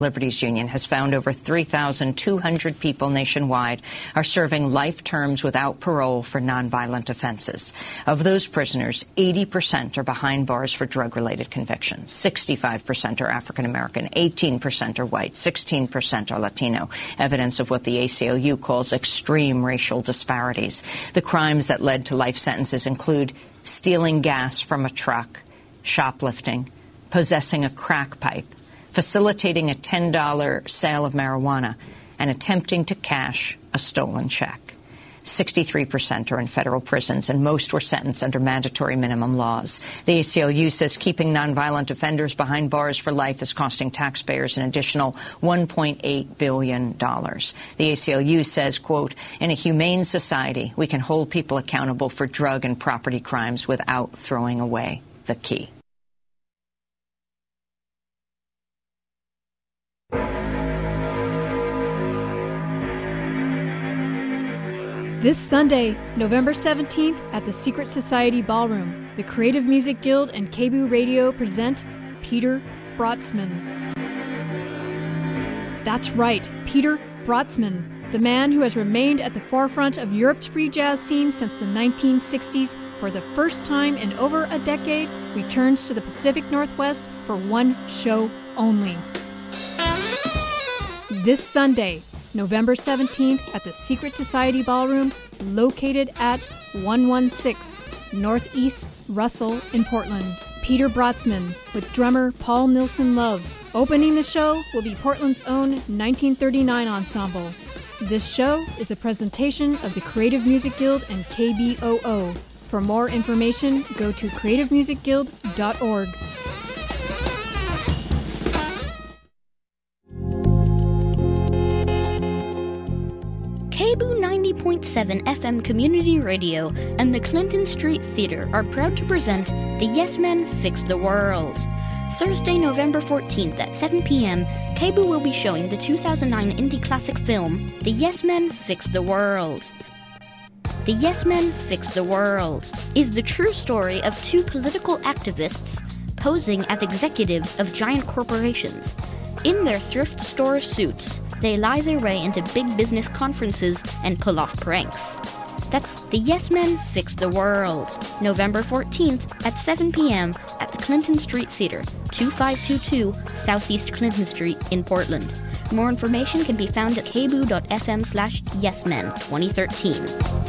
Liberties Union has found over 3,200 people nationwide are serving life terms without parole for nonviolent offenses. Of those prisoners, 80% are behind bars for drug-related convictions. 65% are African American, 18% are white, 16% are Latino, evidence of what the ACLU calls extreme racial disparities. The crimes that led to life sentences include stealing gas from a truck, shoplifting, possessing a crack pipe, facilitating a $10 sale of marijuana, and attempting to cash a stolen check. 63% are in federal prisons, and most were sentenced under mandatory minimum laws. The ACLU says keeping nonviolent offenders behind bars for life is costing taxpayers an additional $1.8 billion. The ACLU says, quote, in a humane society, we can hold people accountable for drug and property crimes without throwing away the key. This Sunday, November 17th, at the Secret Society Ballroom, the Creative Music Guild and KBOO Radio present Peter Brötzmann. That's right, Peter Brötzmann, the man who has remained at the forefront of Europe's free jazz scene since the 1960s, for the first time in over a decade, returns to the Pacific Northwest for one show only. This Sunday, November 17th, at the Secret Society Ballroom, located at 116 Northeast Russell in Portland. Peter Brötzmann with drummer Paul Nilsson Love. Opening the show will be Portland's own 1939 Ensemble. This show is a presentation of the Creative Music Guild and KBOO. For more information, go to creativemusicguild.org. KBOO 90.7 FM Community Radio and the Clinton Street Theater are proud to present The Yes Men Fix the World. Thursday, November 14th at 7 p.m., KBOO will be showing the 2009 indie classic film, The Yes Men Fix the World. The Yes Men Fix the World is the true story of two political activists posing as executives of giant corporations. In their thrift store suits, they lie their way into big business conferences and pull off pranks. That's The Yes Men Fix the World, November 14th at 7 p.m. at the Clinton Street Theater, 2522 Southeast Clinton Street in Portland. More information can be found at kboo.fm/yesmen2013.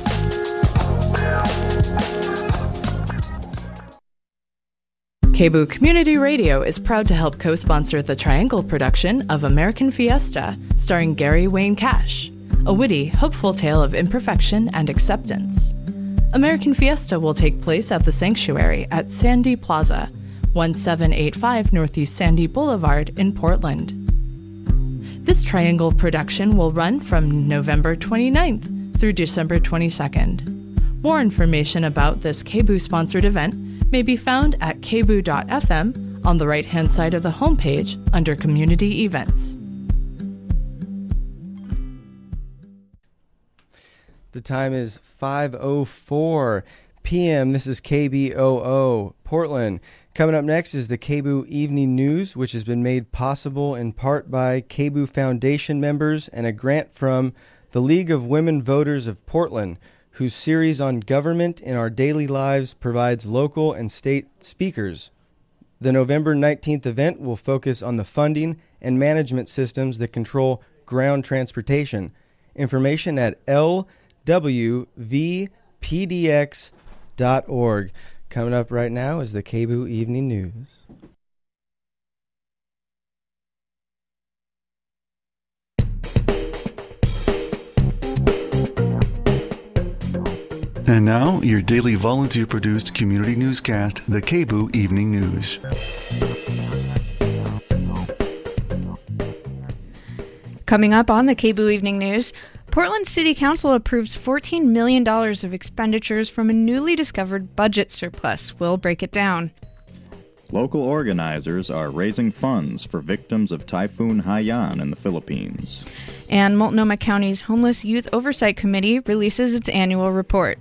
KBOO Community Radio is proud to help co-sponsor the Triangle production of American Fiesta, starring Gary Wayne Cash, a witty, hopeful tale of imperfection and acceptance. American Fiesta will take place at the Sanctuary at Sandy Plaza, 1785 Northeast Sandy Boulevard in Portland. This Triangle production will run from November 29th through December 22nd. More information about this KBOO-sponsored event may be found at kboo.fm on the right-hand side of the homepage under Community Events. The time is 5:04 p.m. This is KBOO, Portland. Coming up next is the KBOO Evening News, which has been made possible in part by KBOO Foundation members and a grant from the League of Women Voters of Portland, whose series on government in our daily lives provides local and state speakers. The November 19th event will focus on the funding and management systems that control ground transportation. Information at lwvpdx.org. Coming up right now is the KBOO Evening News. And now, your daily volunteer-produced community newscast, the KBOO Evening News. Coming up on the KBOO Evening News, Portland City Council approves $14 million of expenditures from a newly discovered budget surplus. We'll break it down. Local organizers are raising funds for victims of Typhoon Haiyan in the Philippines. And Multnomah County's Homeless Youth Oversight Committee releases its annual report.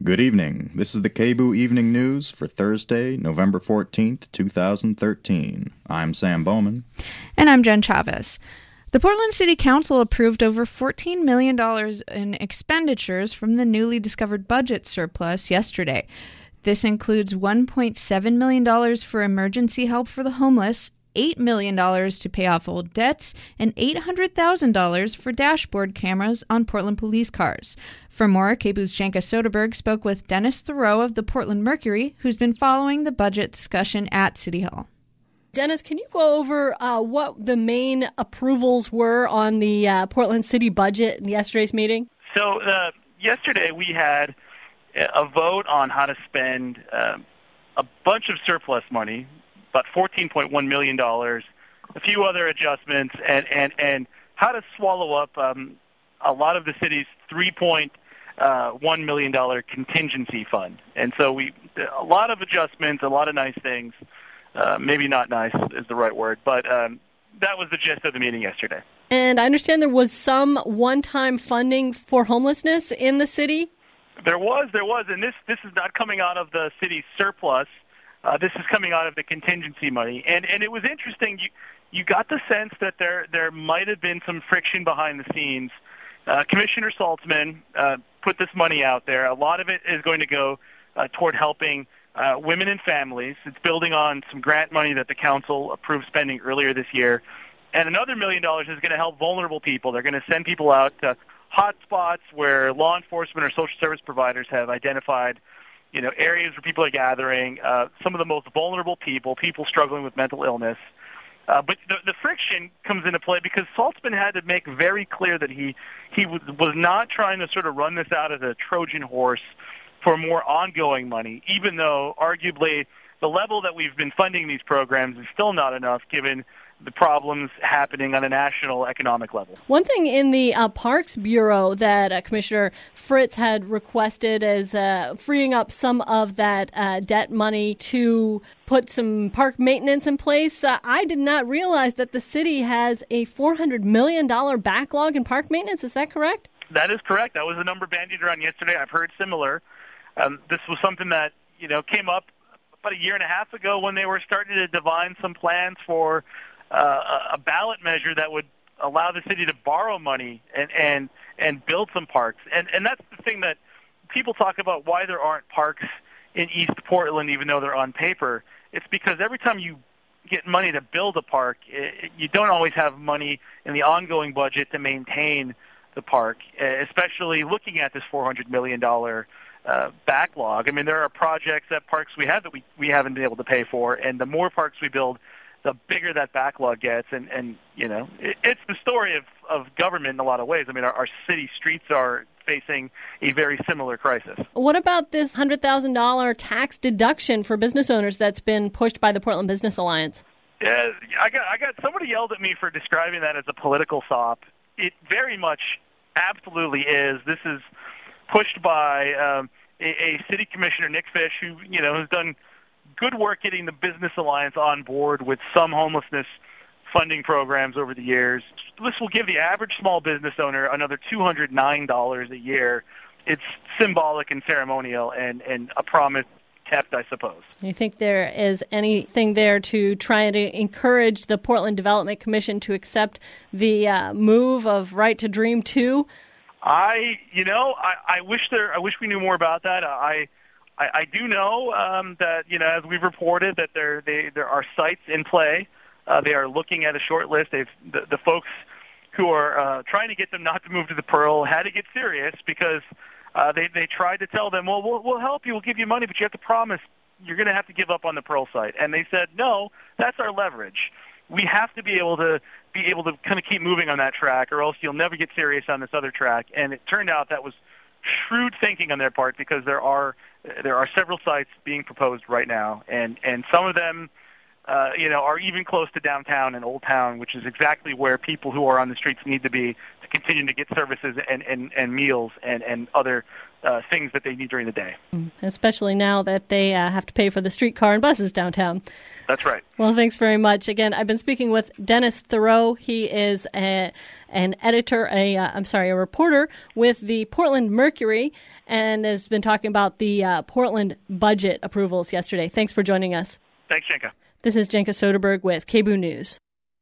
Good evening. This is the KBOO Evening News for Thursday, November 14th, 2013. I'm Sam Bowman. And I'm Jen Chavez. The Portland City Council approved over $14 million in expenditures from the newly discovered budget surplus yesterday. This includes $1.7 million for emergency help for the homeless, $8 million to pay off old debts, and $800,000 for dashboard cameras on Portland police cars. For more, KBOO's Janka Soderberg spoke with Dennis Thoreau of the Portland Mercury, who's been following the budget discussion at City Hall. Dennis, can you go over what the main approvals were on the Portland City budget in yesterday's meeting? So yesterday we had a vote on how to spend a bunch of surplus money, about $14.1 million, a few other adjustments, and how to swallow up a lot of the city's $3.1 million contingency fund. And so a lot of adjustments, a lot of nice things. Maybe not nice is the right word, but that was the gist of the meeting yesterday. And I understand there was some one-time funding for homelessness in the city? There was, and this is not coming out of the city's surplus. This is coming out of the contingency money. And it was interesting. You got the sense that there might have been some friction behind the scenes. Commissioner Saltzman put this money out there. A lot of it is going to go toward helping women and families. It's building on some grant money that the council approved spending earlier this year. And another $1 million is going to help vulnerable people. They're going to send people out to hot spots where law enforcement or social service providers have identified areas where people are gathering, some of the most vulnerable people struggling with mental illness. But the friction comes into play because Saltzman had to make very clear that he was not trying to sort of run this out as a Trojan horse for more ongoing money, even though arguably the level that we've been funding these programs is still not enough given the problems happening on a national economic level. One thing in the Parks Bureau that Commissioner Fritz had requested is freeing up some of that debt money to put some park maintenance in place. I did not realize that the city has a $400 million backlog in park maintenance. Is that correct? That is correct. That was the number bandied around yesterday. I've heard similar. This was something that came up about a year and a half ago when they were starting to divine some plans for a ballot measure that would allow the city to borrow money and build some parks. And that's the thing that people talk about, why there aren't parks in East Portland even though they're on paper. It's because every time you get money to build a park, you don't always have money in the ongoing budget to maintain the park, especially looking at this $400 million backlog. I mean, there are projects at parks we have that we haven't been able to pay for, and the more parks we build, the bigger that backlog gets. And it's the story of government in a lot of ways. I mean, our city streets are facing a very similar crisis. What about this $100,000 tax deduction for business owners that's been pushed by the Portland Business Alliance? Yeah, I got somebody yelled at me for describing that as a political sop. It very much absolutely is. This is pushed by a city commissioner, Nick Fish, who has done good work getting the Business Alliance on board with some homelessness funding programs over the years. This will give the average small business owner another $209 a year. It's symbolic and ceremonial and a promise kept, I suppose. Do you think there is anything there to try to encourage the Portland Development Commission to accept the move of Right to Dream 2? I wish we knew more about that. I do know that as we've reported that there are sites in play. They are looking at a short list. The folks who are trying to get them not to move to the Pearl had to get serious because they tried to tell them, well, we'll help you, we'll give you money, but you have to promise you're going to have to give up on the Pearl site. And they said, no, that's our leverage. We have to be able to kind of keep moving on that track, or else you'll never get serious on this other track. And it turned out that was shrewd thinking on their part because there are several sites being proposed right now, and some of them are even close to downtown and Old Town, which is exactly where people who are on the streets need to be to continue to get services and meals and other things that they need during the day. Especially now that they have to pay for the streetcar and buses downtown. That's right. Well, thanks very much. Again, I've been speaking with Dennis Thoreau. He is an editor, a reporter with the Portland Mercury, and has been talking about the Portland budget approvals yesterday. Thanks for joining us. Thanks, Jenka. This is Jenka Soderberg with KBOO News.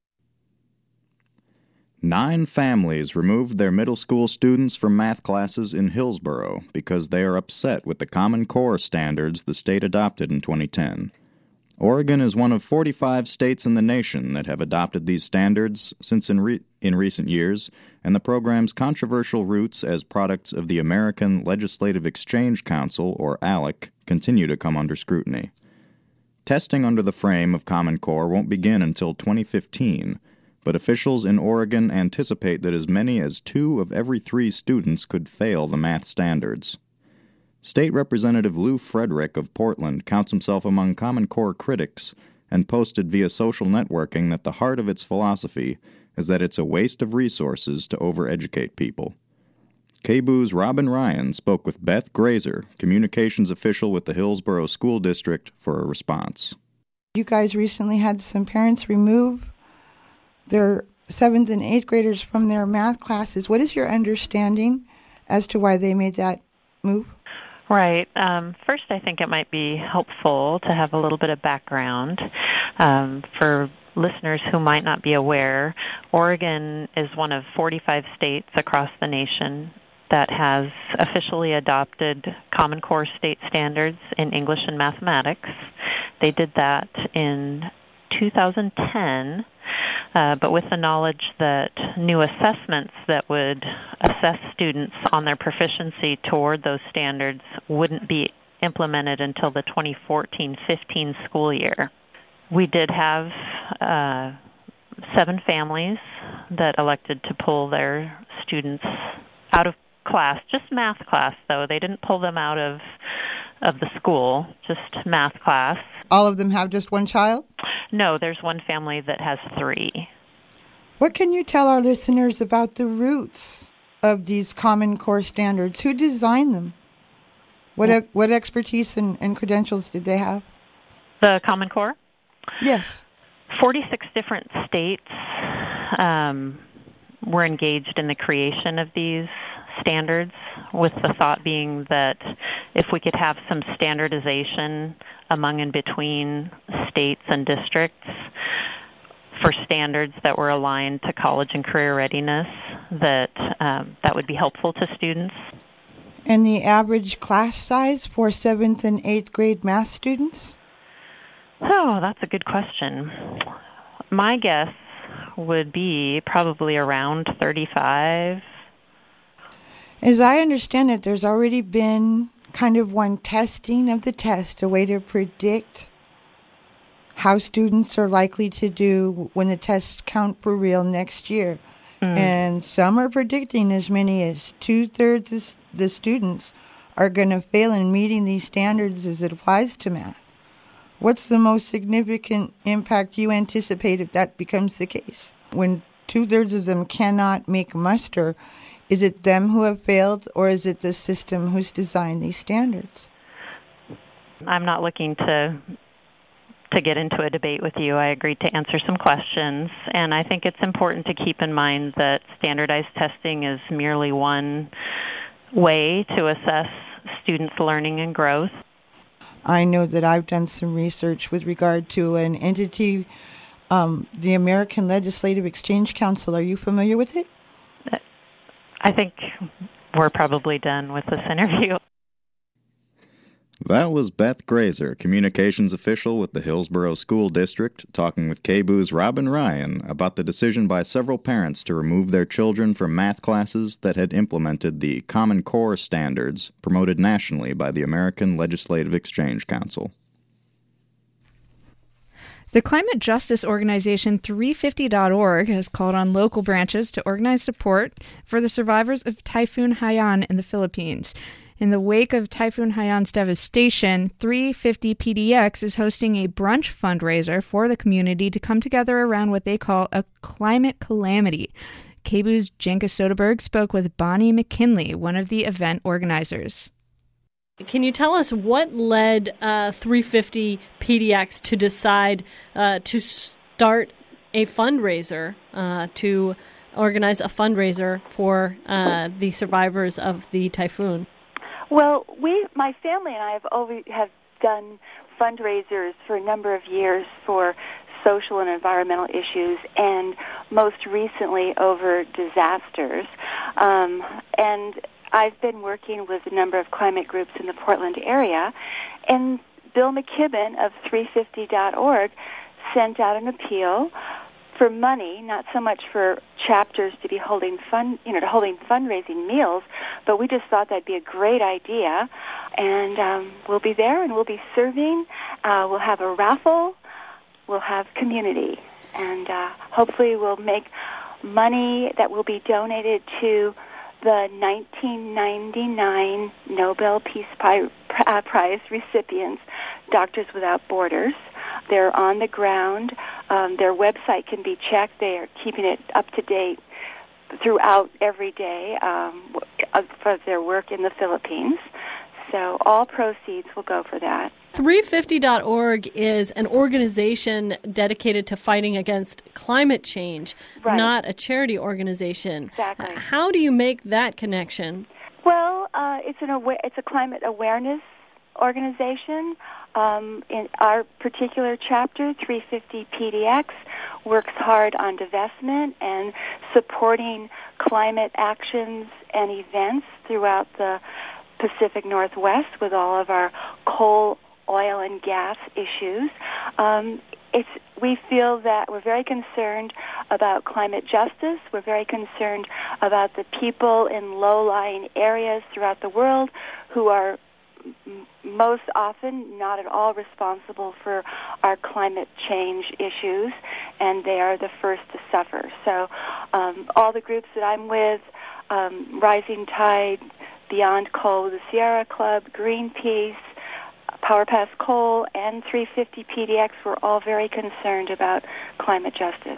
9 families removed their middle school students from math classes in Hillsborough because they are upset with the Common Core standards the state adopted in 2010. Oregon is one of 45 states in the nation that have adopted these standards since in recent years, and the program's controversial roots as products of the American Legislative Exchange Council, or ALEC, continue to come under scrutiny. Testing under the frame of Common Core won't begin until 2015, but officials in Oregon anticipate that as many as 2 of every 3 students could fail the math standards. State Representative Lou Frederick of Portland counts himself among Common Core critics and posted via social networking that the heart of its philosophy is that it's a waste of resources to overeducate people. KBOO's Robin Ryan spoke with Beth Grazer, communications official with the Hillsborough School District, for a response. You guys recently had some parents remove their 7th and 8th graders from their math classes. What is your understanding as to why they made that move? Right. First, I think it might be helpful to have a little bit of background. For listeners who might not be aware, Oregon is one of 45 states across the nation that has officially adopted Common Core state standards in English and mathematics. They did that in 2010. But with the knowledge that new assessments that would assess students on their proficiency toward those standards wouldn't be implemented until the 2014-15 school year. We did have 7 families that elected to pull their students out of class, just math class, though. They didn't pull them out of the school, just math class. All of them have just one child? No, there's one family that has 3. What can you tell our listeners about the roots of these Common Core standards? Who designed them? What expertise and credentials did they have? The Common Core? Yes. 46 different states were engaged in the creation of these standards, with the thought being that if we could have some standardization among and between states and districts for standards that were aligned to college and career readiness, that would be helpful to students. And the average class size for 7th and 8th grade math students? Oh, that's a good question. My guess would be probably around 35. As I understand it, there's already been kind of one testing of the test, a way to predict how students are likely to do when the tests count for real next year. And some are predicting as many as 2/3 of the students are going to fail in meeting these standards as it applies to math. What's the most significant impact you anticipate if that becomes the case? When 2/3 of them cannot make muster, is it them who have failed, or is it the system who's designed these standards? I'm not looking to get into a debate with you. I agreed to answer some questions, and I think it's important to keep in mind that standardized testing is merely one way to assess students' learning and growth. I know that I've done some research with regard to an entity, the American Legislative Exchange Council. Are you familiar with it? I think we're probably done with this interview. That was Beth Grazer, communications official with the Hillsborough School District, talking with KBOO's Robin Ryan about the decision by several parents to remove their children from math classes that had implemented the Common Core standards promoted nationally by the American Legislative Exchange Council. The climate justice organization 350.org has called on local branches to organize support for the survivors of Typhoon Haiyan in the Philippines. In the wake of Typhoon Haiyan's devastation, 350 PDX is hosting a brunch fundraiser for the community to come together around what they call a climate calamity. KBOO's Jenka Soderberg spoke with Bonnie McKinley, one of the event organizers. Can you tell us what led 350 PDX to decide to start a fundraiser, to organize a fundraiser for the survivors of the typhoon? Well, my family and I have done fundraisers for a number of years for social and environmental issues, and most recently over disasters. And I've been working with a number of climate groups in the Portland area, and Bill McKibben of 350.org sent out an appeal for money, not so much for chapters to be holding fundraising meals, but we just thought that'd be a great idea. And we'll be there, and we'll be serving. We'll have a raffle. We'll have community. And hopefully we'll make money that will be donated to the 1999 Nobel Peace Prize recipients, Doctors Without Borders. They're on the ground. Their website can be checked. They are keeping it up to date throughout every day for their work in the Philippines. So all proceeds will go for that. 350.org is an organization dedicated to fighting against climate change, right, not a charity organization. Exactly. How do you make that connection? Well, it's a climate awareness organization. In our particular chapter, 350 PDX works hard on divestment and supporting climate actions and events throughout the Pacific Northwest with all of our coal, oil, and gas issues. We feel that we're very concerned about climate justice. We're very concerned about the people in low-lying areas throughout the world who are most often not at all responsible for our climate change issues, and they are the first to suffer. So all the groups that I'm with, Rising Tide, Beyond Coal, the Sierra Club, Greenpeace, Power Pass Coal, and 350 PDX, we're all very concerned about climate justice.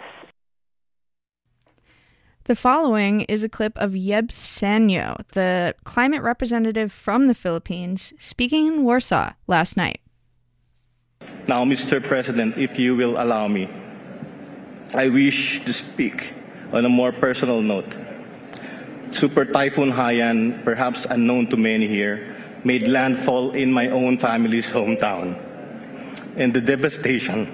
The following is a clip of Yeb Sanyo, the climate representative from the Philippines, speaking in Warsaw last night. Now, Mr. President, if you will allow me, I wish to speak on a more personal note. Super Typhoon Haiyan, perhaps unknown to many here, made landfall in my own family's hometown. And the devastation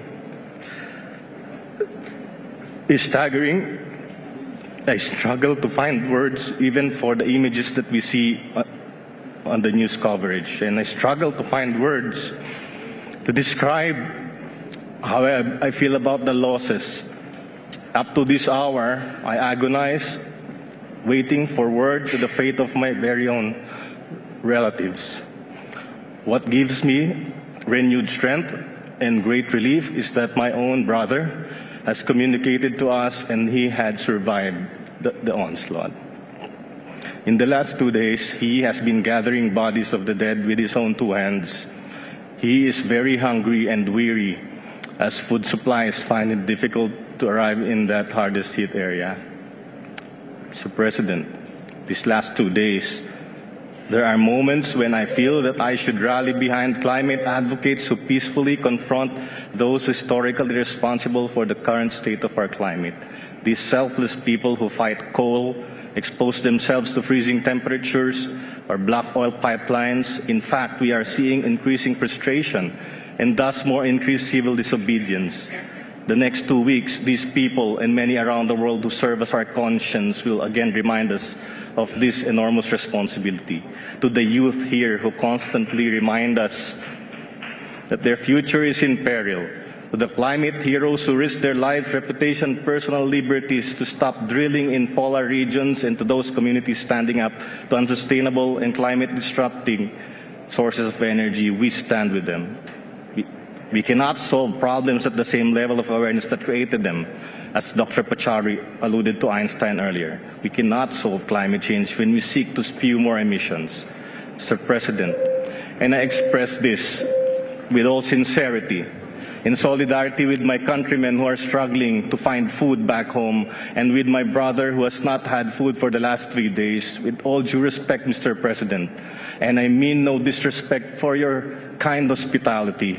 is staggering. I struggle to find words even for the images that we see on the news coverage. And I struggle to find words to describe how I feel about the losses. Up to this hour, I agonize, waiting for word to the fate of my very own relatives. What gives me renewed strength and great relief is that my own brother has communicated to us and he had survived the onslaught. In the last 2 days, he has been gathering bodies of the dead with his own two hands. He is very hungry and weary as food supplies find it difficult to arrive in that hardest hit area. Mr. President, these last 2 days, there are moments when I feel that I should rally behind climate advocates who peacefully confront those historically responsible for the current state of our climate. These selfless people who fight coal, expose themselves to freezing temperatures, or block oil pipelines. In fact, we are seeing increasing frustration and thus more increased civil disobedience. The next 2 weeks, these people and many around the world who serve as our conscience will again remind us of this enormous responsibility. To the youth here who constantly remind us that their future is in peril. To the climate heroes who risk their lives, reputation, personal liberties to stop drilling in polar regions, and to those communities standing up to unsustainable and climate-disrupting sources of energy, we stand with them. We cannot solve problems at the same level of awareness that created them. As Dr. Pachauri alluded to Einstein earlier, we cannot solve climate change when we seek to spew more emissions. Mr. President, and I express this with all sincerity, in solidarity with my countrymen who are struggling to find food back home, and with my brother who has not had food for the last 3 days. With all due respect, Mr. President, and I mean no disrespect for your kind hospitality,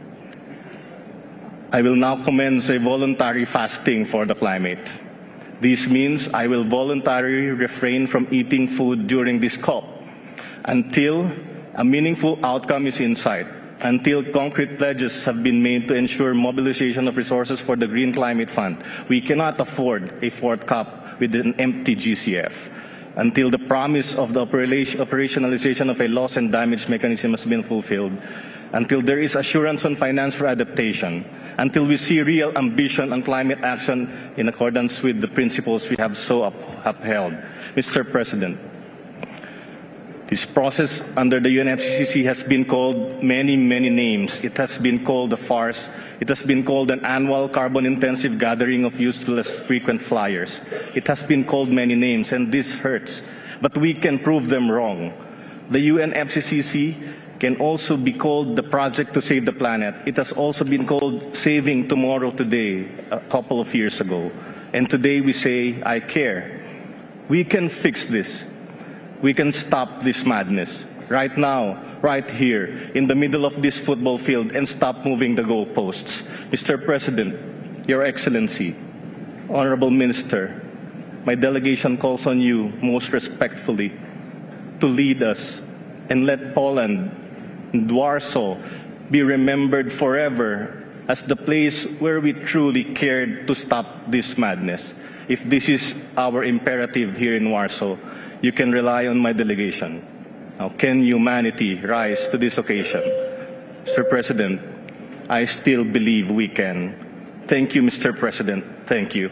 I will now commence a voluntary fasting for the climate. This means I will voluntarily refrain from eating food during this COP until a meaningful outcome is in sight, until concrete pledges have been made to ensure mobilization of resources for the Green Climate Fund. We cannot afford a fourth COP with an empty GCF. Until the promise of the operationalization of a loss and damage mechanism has been fulfilled, until there is assurance on finance for adaptation, until we see real ambition on climate action in accordance with the principles we have so upheld. Mr. President, this process under the UNFCCC has been called many, many names. It has been called a farce. It has been called an annual carbon-intensive gathering of useless frequent flyers. It has been called many names, and this hurts. But we can prove them wrong. The UNFCCC can also be called the project to save the planet. It has also been called Saving Tomorrow Today a couple of years ago. And today we say, I care. We can fix this. We can stop this madness right now, right here, in the middle of this football field, and stop moving the goalposts. Mr. President, Your Excellency, Honorable Minister, my delegation calls on you most respectfully to lead us and let Poland and Warsaw be remembered forever as the place where we truly cared to stop this madness. If this is our imperative here in Warsaw, you can rely on my delegation. Now, can humanity rise to this occasion? Mr. President, I still believe we can. Thank you, Mr. President. Thank you.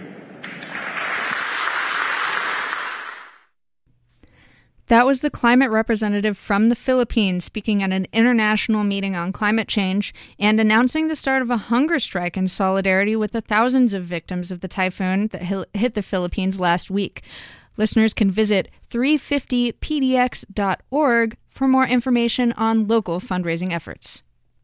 That was the climate representative from the Philippines speaking at an international meeting on climate change and announcing the start of a hunger strike in solidarity with the thousands of victims of the typhoon that hit the Philippines last week. Listeners can visit 350pdx.org for more information on local fundraising efforts.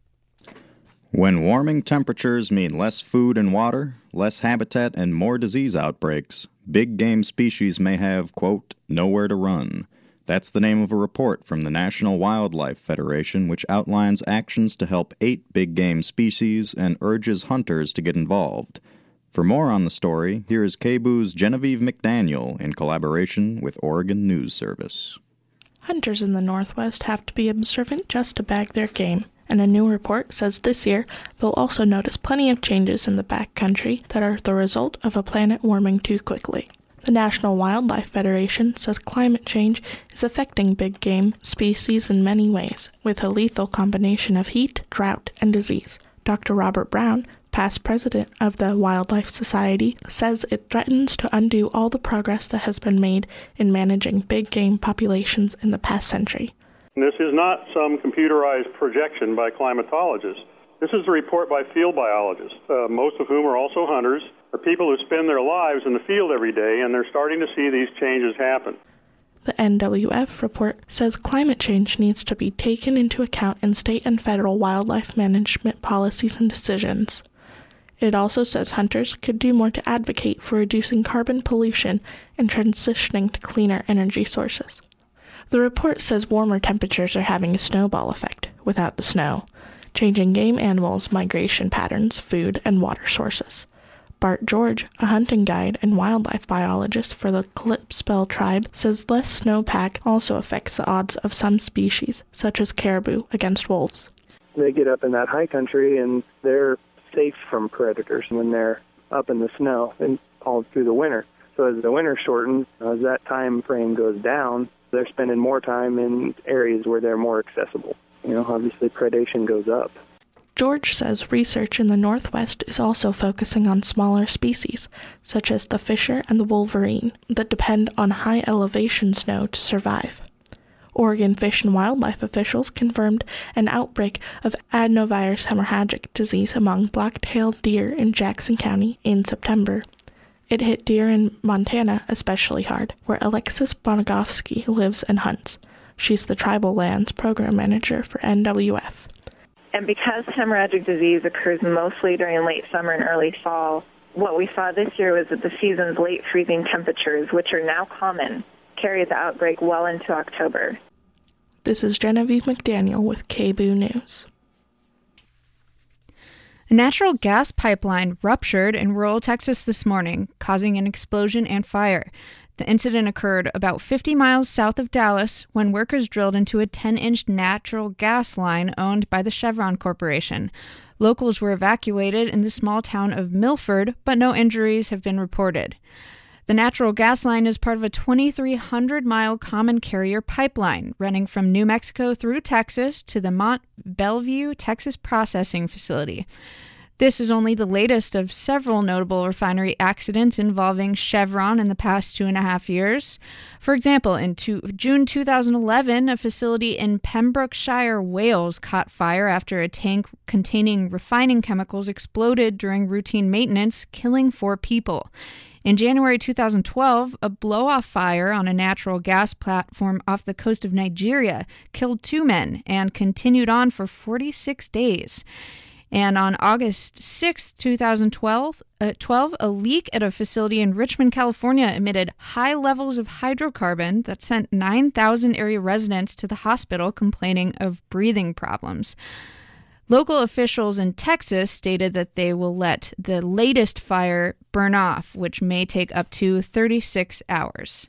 When warming temperatures mean less food and water, less habitat, and more disease outbreaks, big game species may have, quote, nowhere to run. That's the name of a report from the National Wildlife Federation, which outlines actions to help 8 big game species and urges hunters to get involved. For more on the story, here is KBOO's Genevieve McDaniel in collaboration with Oregon News Service. Hunters in the Northwest have to be observant just to bag their game, and a new report says this year they'll also notice plenty of changes in the backcountry that are the result of a planet warming too quickly. The National Wildlife Federation says climate change is affecting big game species in many ways, with a lethal combination of heat, drought, and disease. Dr. Robert Brown, past president of the Wildlife Society, says it threatens to undo all the progress that has been made in managing big game populations in the past century. This is not some computerized projection by climatologists. This is a report by field biologists, most of whom are also hunters, are people who spend their lives in the field every day, and they're starting to see these changes happen. The NWF report says climate change needs to be taken into account in state and federal wildlife management policies and decisions. It also says hunters could do more to advocate for reducing carbon pollution and transitioning to cleaner energy sources. The report says warmer temperatures are having a snowball effect without the snow, changing game animals' migration patterns, food, and water sources. Bart George, a hunting guide and wildlife biologist for the Klipspel tribe, says less snowpack also affects the odds of some species, such as caribou, against wolves. They get up in that high country and they're safe from predators when they're up in the snow and all through the winter. So as the winter shortens, as that time frame goes down, they're spending more time in areas where they're more accessible. Obviously predation goes up. George says research in the Northwest is also focusing on smaller species, such as the fisher and the wolverine, that depend on high elevation snow to survive. Oregon Fish and Wildlife officials confirmed an outbreak of adenovirus hemorrhagic disease among black-tailed deer in Jackson County in September. It hit deer in Montana especially hard, where Alexis Bonagovsky lives and hunts. She's the Tribal Lands Program Manager for NWF. And because hemorrhagic disease occurs mostly during late summer and early fall, what we saw this year was that the season's late freezing temperatures, which are now common, carried the outbreak well into October. This is Genevieve McDaniel with KBOO News. A natural gas pipeline ruptured in rural Texas this morning, causing an explosion and fire. The incident occurred about 50 miles south of Dallas when workers drilled into a 10-inch natural gas line owned by the Chevron Corporation. Locals were evacuated in the small town of Milford, but no injuries have been reported. The natural gas line is part of a 2,300-mile common carrier pipeline running from New Mexico through Texas to the Mont Belvieu, Texas processing facility. This is only the latest of several notable refinery accidents involving Chevron in the past 2.5 years. For example, in June 2011, a facility in Pembrokeshire, Wales caught fire after a tank containing refining chemicals exploded during routine maintenance, killing 4 people. In January 2012, a blow-off fire on a natural gas platform off the coast of Nigeria killed 2 men and continued on for 46 days. And on August 6, 2012, a leak at a facility in Richmond, California emitted high levels of hydrocarbon that sent 9,000 area residents to the hospital complaining of breathing problems. Local officials in Texas stated that they will let the latest fire burn off, which may take up to 36 hours.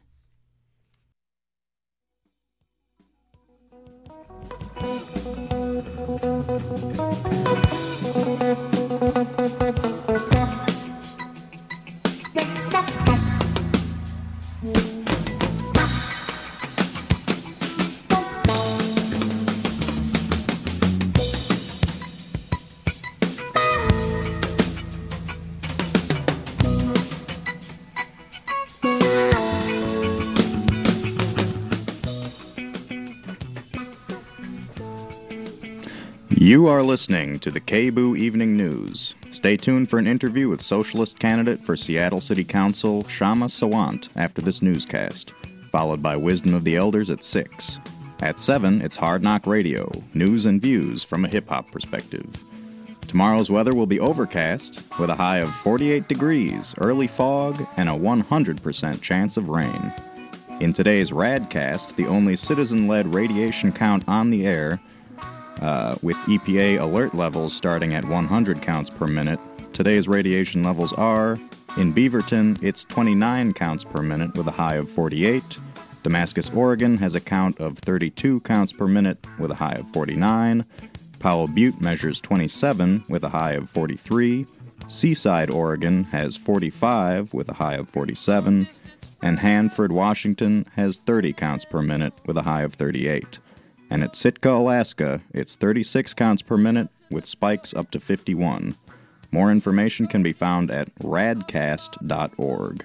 You are listening to the KBOO Evening News. Stay tuned for an interview with Socialist candidate for Seattle City Council, Kshama Sawant, after this newscast, followed by Wisdom of the Elders at 6. At 7, it's Hard Knock Radio, news and views from a hip-hop perspective. Tomorrow's weather will be overcast, with a high of 48 degrees, early fog, and a 100% chance of rain. In today's Radcast, the only citizen-led radiation count on the air, with EPA alert levels starting at 100 counts per minute, today's radiation levels are, in Beaverton, it's 29 counts per minute with a high of 48. Damascus, Oregon has a count of 32 counts per minute with a high of 49. Powell Butte measures 27 with a high of 43. Seaside, Oregon has 45 with a high of 47. And Hanford, Washington has 30 counts per minute with a high of 38. And at Sitka, Alaska, it's 36 counts per minute with spikes up to 51. More information can be found at radcast.org.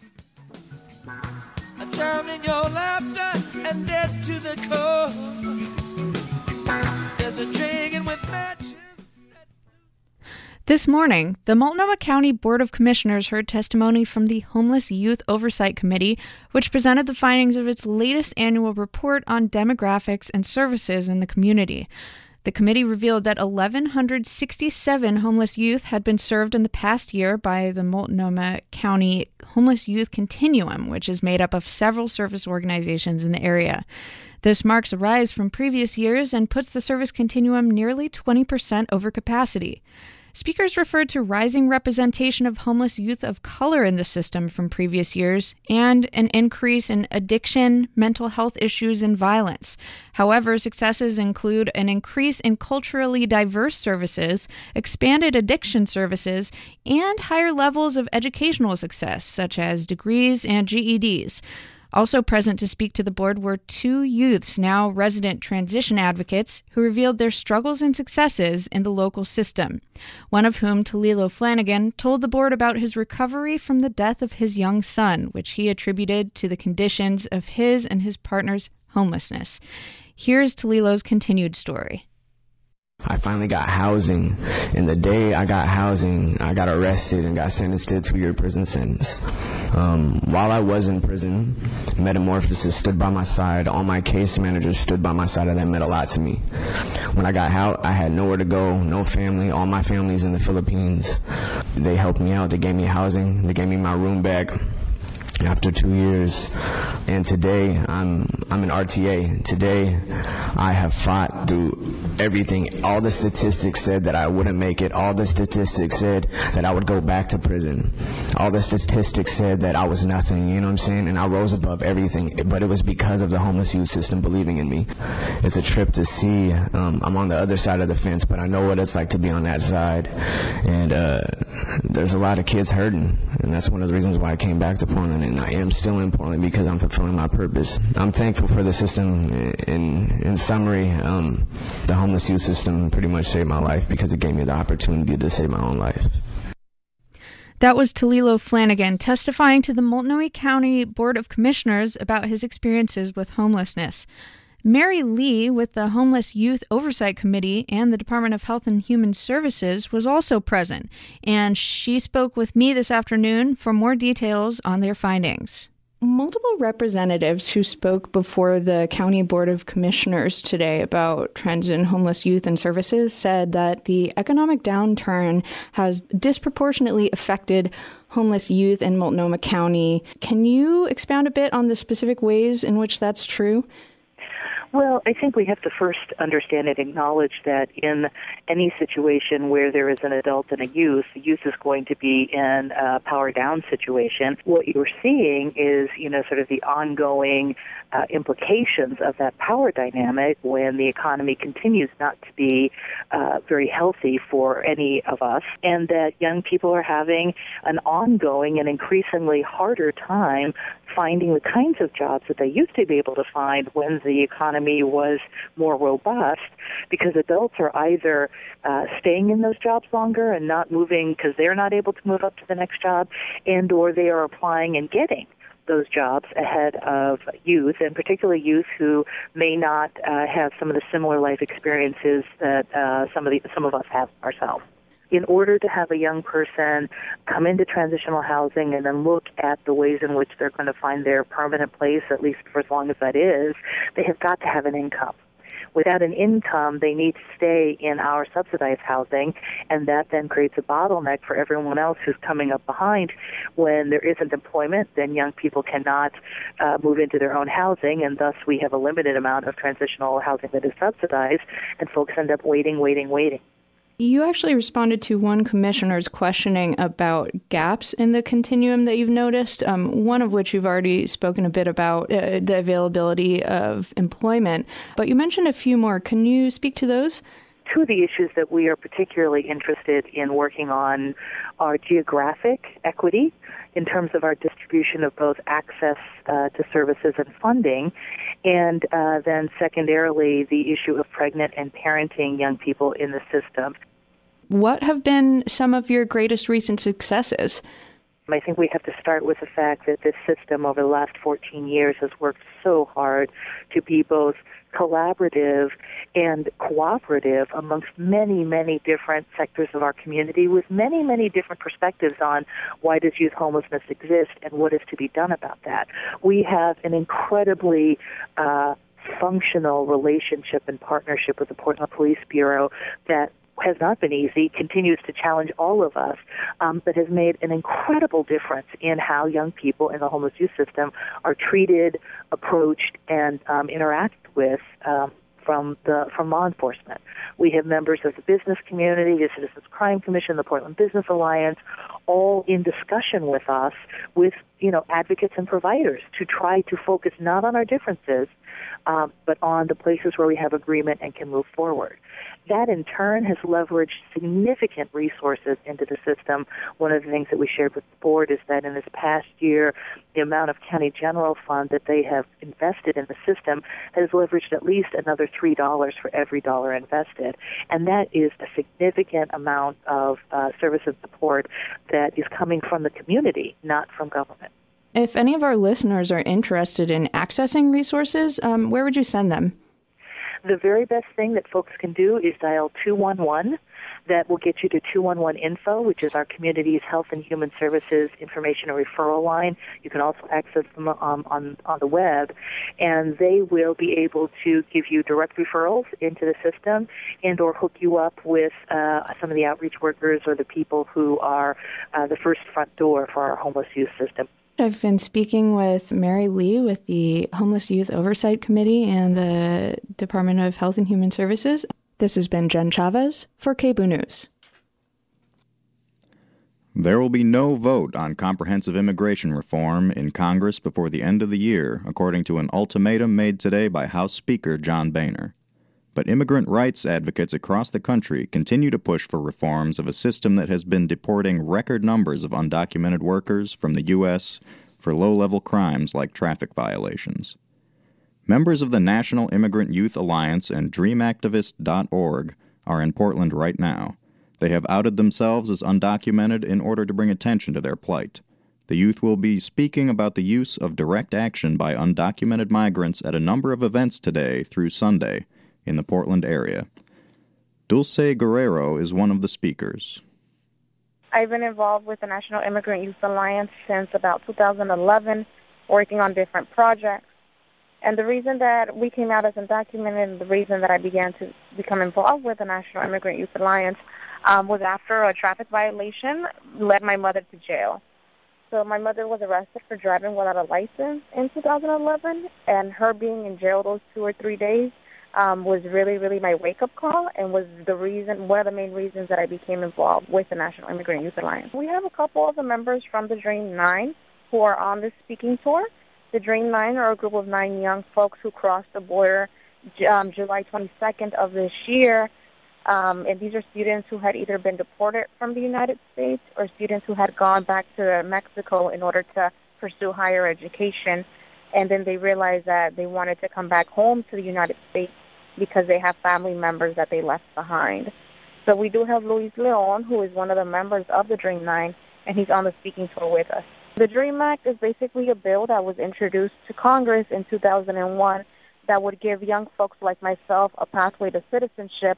I drown in your laughter and dead to the core. There's a dragon with matches. This morning, the Multnomah County Board of Commissioners heard testimony from the Homeless Youth Oversight Committee, which presented the findings of its latest annual report on demographics and services in the community. The committee revealed that 1,167 homeless youth had been served in the past year by the Multnomah County Homeless Youth Continuum, which is made up of several service organizations in the area. This marks a rise from previous years and puts the service continuum nearly 20% over capacity. Speakers referred to rising representation of homeless youth of color in the system from previous years and an increase in addiction, mental health issues, and violence. However, successes include an increase in culturally diverse services, expanded addiction services, and higher levels of educational success, such as degrees and GEDs. Also present to speak to the board were 2 youths, now resident transition advocates, who revealed their struggles and successes in the local system. One of whom, Talilo Flanagan, told the board about his recovery from the death of his young son, which he attributed to the conditions of his and his partner's homelessness. Here's Talilo's continued story. I finally got housing, and the day I got housing, I got arrested and got sentenced to a 2-year prison sentence. While I was in prison, Metamorphosis stood by my side. All my case managers stood by my side, and that meant a lot to me. When I got out, I had nowhere to go, no family. All my family's in the Philippines. They helped me out. They gave me housing. They gave me my room back after 2 years. And today, I'm an RTA. Today, I have fought through everything. All the statistics said that I wouldn't make it. All the statistics said that I would go back to prison. All the statistics said that I was nothing, you know what I'm saying? And I rose above everything. But it was because of the homeless youth system believing in me. It's a trip to see. I'm on the other side of the fence, but I know what it's like to be on that side. And there's a lot of kids hurting. And that's one of the reasons why I came back to Portland. And I am still in Portland because I'm fulfilling my purpose. I'm thankful for the system. In summary, the homeless youth system pretty much saved my life because it gave me the opportunity to save my own life. That was Talilo Flanagan testifying to the Multnomah County Board of Commissioners about his experiences with homelessness. Mary Lee with the Homeless Youth Oversight Committee and the Department of Health and Human Services was also present, and she spoke with me this afternoon for more details on their findings. Multiple representatives who spoke before the County Board of Commissioners today about trends in homeless youth and services said that the economic downturn has disproportionately affected homeless youth in Multnomah County. Can you expound a bit on the specific ways in which that's true? Well, I think we have to first understand and acknowledge that in any situation where there is an adult and a youth, the youth is going to be in a power down situation. What you're seeing is, sort of the ongoing implications of that power dynamic when the economy continues not to be very healthy for any of us, and that young people are having an ongoing and increasingly harder time finding the kinds of jobs that they used to be able to find when the economy was more robust, because adults are either staying in those jobs longer and not moving because they're not able to move up to the next job, and or they are applying and getting those jobs ahead of youth, and particularly youth who may not have some of the similar life experiences that some of us have ourselves. In order to have a young person come into transitional housing and then look at the ways in which they're going to find their permanent place, at least for as long as that is, they have got to have an income. Without an income, they need to stay in our subsidized housing, and that then creates a bottleneck for everyone else who's coming up behind. When there isn't employment, then young people cannot move into their own housing, and thus we have a limited amount of transitional housing that is subsidized, and folks end up waiting. You actually responded to one commissioner's questioning about gaps in the continuum that you've noticed, one of which you've already spoken a bit about, the availability of employment. But you mentioned a few more. Can you speak to those? Two of the issues that we are particularly interested in working on are geographic equity in terms of our distribution of both access to services and funding, and then secondarily the issue of pregnant and parenting young people in the system. What have been some of your greatest recent successes? I think we have to start with the fact that this system over the last 14 years has worked so hard to be both collaborative and cooperative amongst many, many different sectors of our community with many, many different perspectives on why does youth homelessness exist and what is to be done about that. We have an incredibly functional relationship and partnership with the Portland Police Bureau that has not been easy, continues to challenge all of us, but has made an incredible difference in how young people in the homeless youth system are treated, approached, and interacted with from law enforcement. We have members of the business community, the Citizens Crime Commission, the Portland Business Alliance, all in discussion with us, with advocates and providers to try to focus not on our differences, but on the places where we have agreement and can move forward. That, in turn, has leveraged significant resources into the system. One of the things that we shared with the board is that in this past year, the amount of county general fund that they have invested in the system has leveraged at least another $3 for every dollar invested. And that is a significant amount of service and support that is coming from the community, not from government. If any of our listeners are interested in accessing resources, where would you send them? The very best thing that folks can do is dial 211. That will get you to 211 Info, which is our community's health and human services information and referral line. You can also access them on the web, and they will be able to give you direct referrals into the system and or hook you up with some of the outreach workers or the people who are the first front door for our homeless youth system. I've been speaking with Mary Lee with the Homeless Youth Oversight Committee and the Department of Health and Human Services. This has been Jen Chavez for KBOO News. There will be no vote on comprehensive immigration reform in Congress before the end of the year, according to an ultimatum made today by House Speaker John Boehner. But immigrant rights advocates across the country continue to push for reforms of a system that has been deporting record numbers of undocumented workers from the U.S. for low-level crimes like traffic violations. Members of the National Immigrant Youth Alliance and DreamActivist.org are in Portland right now. They have outed themselves as undocumented in order to bring attention to their plight. The youth will be speaking about the use of direct action by undocumented migrants at a number of events today through Sunday in the Portland area. Dulce Guerrero is one of the speakers. I've been involved with the National Immigrant Youth Alliance since about 2011, working on different projects. And the reason that we came out as undocumented and the reason that I began to become involved with the National Immigrant Youth Alliance was after a traffic violation led my mother to jail. So my mother was arrested for driving without a license in 2011, and her being in jail those 2 or 3 days was really, really my wake-up call and was one of the main reasons that I became involved with the National Immigrant Youth Alliance. We have a couple of the members from the Dream 9 who are on this speaking tour. The Dream 9 are a group of 9 young folks who crossed the border July 22nd of this year. And these are students who had either been deported from the United States or students who had gone back to Mexico in order to pursue higher education. And then they realized that they wanted to come back home to the United States because they have family members that they left behind. So we do have Luis Leon, who is one of the members of the Dream 9, and he's on the speaking tour with us. The DREAM Act is basically a bill that was introduced to Congress in 2001 that would give young folks like myself a pathway to citizenship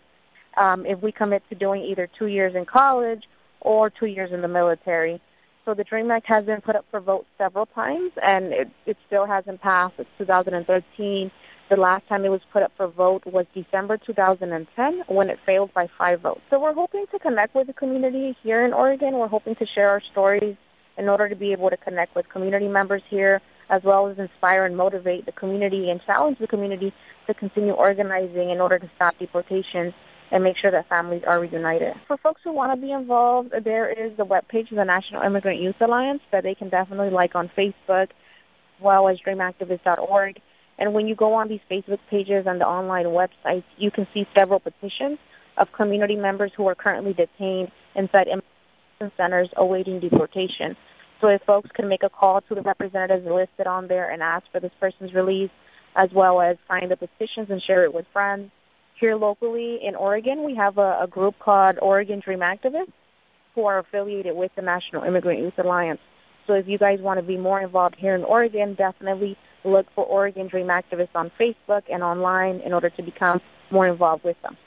if we commit to doing either 2 years in college or 2 years in the military. So the DREAM Act has been put up for vote several times, and it still hasn't passed. It's 2013. The last time it was put up for vote was December 2010 when it failed by 5 votes. So we're hoping to connect with the community here in Oregon. We're hoping to share our stories in order to be able to connect with community members here, as well as inspire and motivate the community and challenge the community to continue organizing in order to stop deportations and make sure that families are reunited. For folks who want to be involved, there is the webpage of the National Immigrant Youth Alliance that they can definitely like on Facebook, as well as DreamActivist.org. And when you go on these Facebook pages and the online websites, you can see several petitions of community members who are currently detained inside immigration centers awaiting deportation. So if folks can make a call to the representatives listed on there and ask for this person's release, as well as sign the petitions and share it with friends. Here locally in Oregon, we have a group called Oregon Dream Activists who are affiliated with the National Immigrant Youth Alliance. So if you guys want to be more involved here in Oregon, definitely look for Oregon Dream Activists on Facebook and online in order to become more involved with them.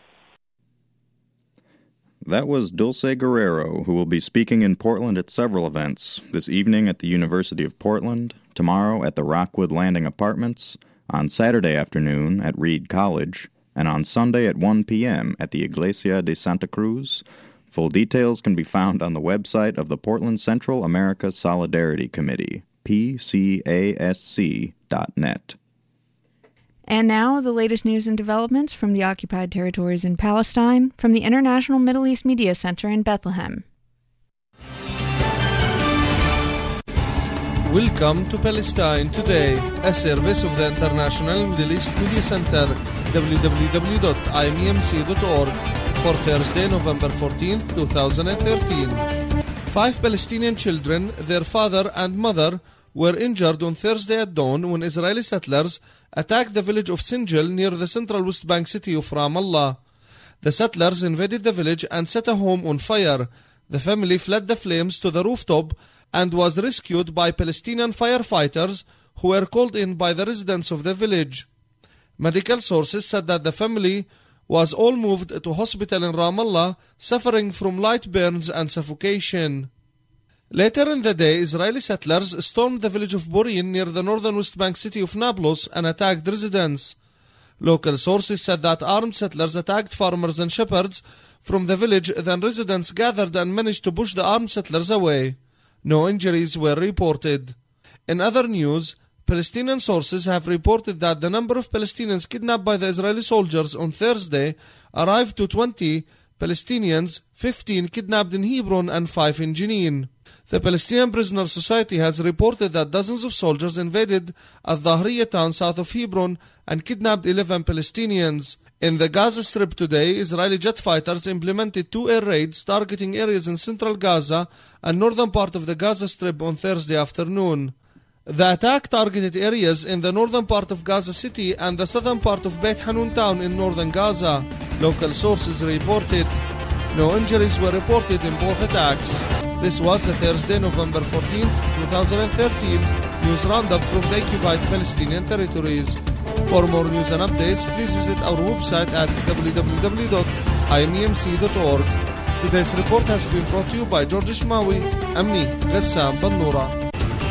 That was Dulce Guerrero, who will be speaking in Portland at several events, this evening at the University of Portland, tomorrow at the Rockwood Landing Apartments, on Saturday afternoon at Reed College, and on Sunday at 1 p.m. at the Iglesia de Santa Cruz. Full details can be found on the website of the Portland Central America Solidarity Committee, pcasc.net. And now, the latest news and developments from the occupied territories in Palestine from the International Middle East Media Center in Bethlehem. Welcome to Palestine Today, a service of the International Middle East Media Center, www.imemc.org, for Thursday, November 14, 2013. 5 Palestinian children, their father and mother, were injured on Thursday at dawn when Israeli settlers attacked the village of Sinjil near the central West Bank city of Ramallah. The settlers invaded the village and set a home on fire. The family fled the flames to the rooftop and was rescued by Palestinian firefighters who were called in by the residents of the village. Medical sources said that the family was all moved to hospital in Ramallah, suffering from light burns and suffocation. Later in the day, Israeli settlers stormed the village of Borin near the northern West Bank city of Nablus and attacked residents. Local sources said that armed settlers attacked farmers and shepherds from the village, then residents gathered and managed to push the armed settlers away. No injuries were reported. In other news, Palestinian sources have reported that the number of Palestinians kidnapped by the Israeli soldiers on Thursday arrived to 20 Palestinians, 15 kidnapped in Hebron and 5 in Jenin. The Palestinian Prisoner Society has reported that dozens of soldiers invaded Al-Dhahriya town south of Hebron and kidnapped 11 Palestinians. In the Gaza Strip today, Israeli jet fighters implemented 2 air raids targeting areas in central Gaza and northern part of the Gaza Strip on Thursday afternoon. The attack targeted areas in the northern part of Gaza City and the southern part of Beit Hanun town in northern Gaza. Local sources reported. No injuries were reported in both attacks. This was the Thursday, November 14, 2013 news roundup from the occupied Palestinian territories. For more news and updates, please visit our website at www.imemc.org. Today's report has been brought to you by George Ishmawi and me, Ghessam Bannoura.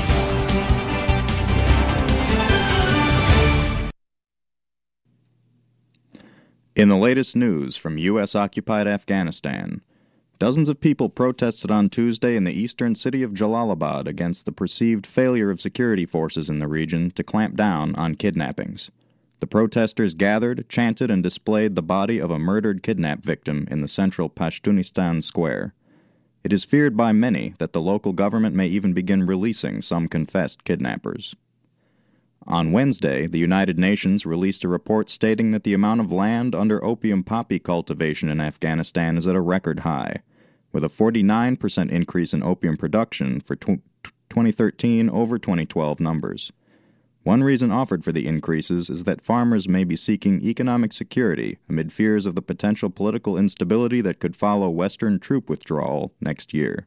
In the latest news from U.S.-occupied Afghanistan, dozens of people protested on Tuesday in the eastern city of Jalalabad against the perceived failure of security forces in the region to clamp down on kidnappings. The protesters gathered, chanted, and displayed the body of a murdered kidnap victim in the central Pashtunistan square. It is feared by many that the local government may even begin releasing some confessed kidnappers. On Wednesday, the United Nations released a report stating that the amount of land under opium poppy cultivation in Afghanistan is at a record high, with a 49% increase in opium production for 2013 over 2012 numbers. One reason offered for the increases is that farmers may be seeking economic security amid fears of the potential political instability that could follow Western troop withdrawal next year.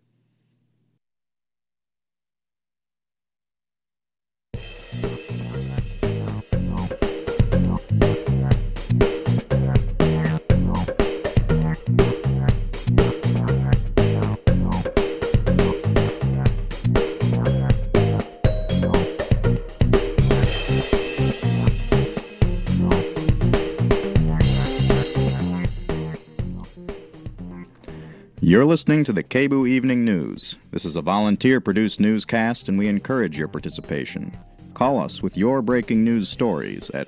You're listening to the KBOO Evening News. This is a volunteer-produced newscast, and we encourage your participation. Call us with your breaking news stories at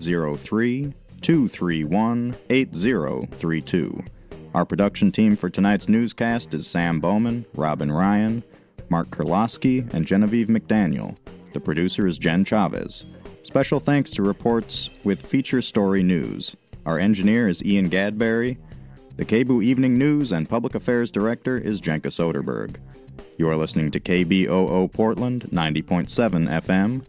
503-231-8032. Our production team for tonight's newscast is Sam Bowman, Robin Ryan, Mark Kurlowski, and Genevieve McDaniel. The producer is Jen Chavez. Special thanks to reports with Feature Story News. Our engineer is Ian Gadberry. The KBOO Evening News and Public Affairs Director is Jenka Soderberg. You are listening to KBOO Portland, 90.7 FM,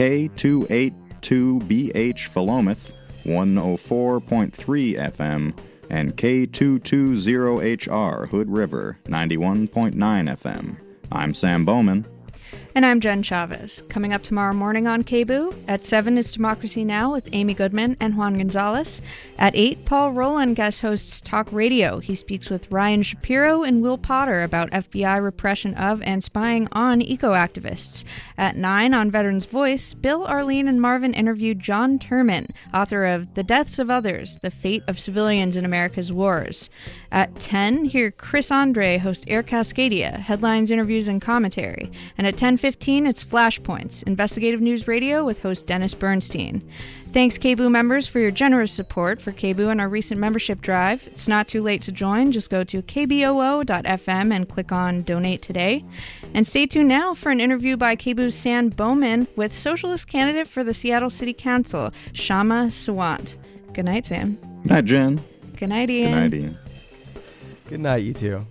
K282BH Philomath, 104.3 FM, and K220HR Hood River, 91.9 FM. I'm Sam Bowman. And I'm Jen Chavez. Coming up tomorrow morning on KBOO, at 7 is Democracy Now! With Amy Goodman and Juan Gonzalez. At 8, Paul Rowland guest hosts Talk Radio. He speaks with Ryan Shapiro and Will Potter about FBI repression of and spying on eco-activists. At 9, on Veterans Voice, Bill, Arlene, and Marvin interviewed John Turman, author of The Deaths of Others, The Fate of Civilians in America's Wars. At 10, hear Chris Andre host Air Cascadia, headlines, interviews, and commentary. And at 10:15, it's Flashpoints, investigative news radio with host Dennis Bernstein. Thanks, KBOO members, for your generous support for KBOO and our recent membership drive. It's not too late to join. Just go to kboo.fm and click on Donate Today. And stay tuned now for an interview by KBOO's Sam Bowman with socialist candidate for the Seattle City Council, Shama Sawant. Good night, Sam. Good night, Jen. Good night, Ian. Good night, Ian. Good night, you two.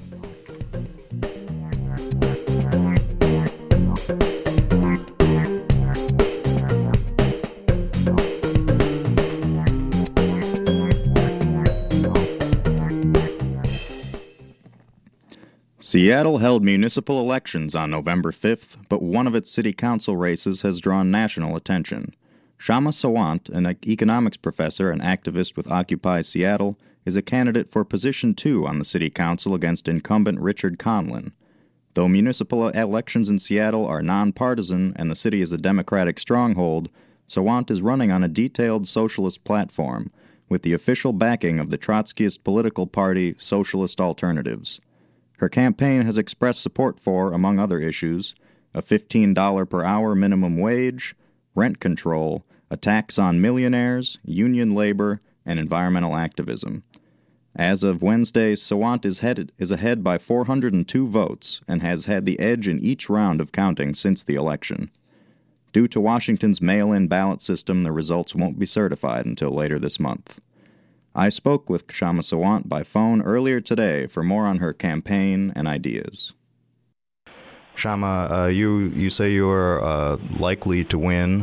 Seattle held municipal elections on November 5th, but one of its city council races has drawn national attention. Shama Sawant, an economics professor and activist with Occupy Seattle, is a candidate for position 2 on the city council against incumbent Richard Conlin. Though municipal elections in Seattle are nonpartisan and the city is a Democratic stronghold, Sawant is running on a detailed socialist platform, with the official backing of the Trotskyist political party Socialist Alternatives. Her campaign has expressed support for, among other issues, a $15 per hour minimum wage, rent control, a tax on millionaires, union labor, and environmental activism. As of Wednesday, Sawant is ahead by 402 votes and has had the edge in each round of counting since the election. Due to Washington's mail-in ballot system, the results won't be certified until later this month. I spoke with Shama Sawant by phone earlier today for more on her campaign and ideas. Shama, you say you are likely to win.